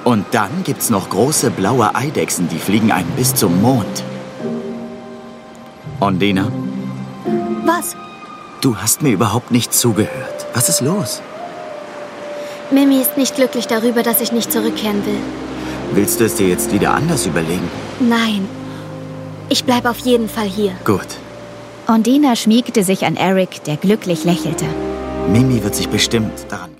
Und dann gibt's noch große blaue Eidechsen, die fliegen einen bis zum Mond. Ondina? Was? Du hast mir überhaupt nicht zugehört. Was ist los? Mimi ist nicht glücklich darüber, dass ich nicht zurückkehren will. Willst du es dir jetzt wieder anders überlegen? Nein. Ich bleibe auf jeden Fall hier. Gut. Ondina schmiegte sich an Eric, der glücklich lächelte. Mimi wird sich bestimmt daran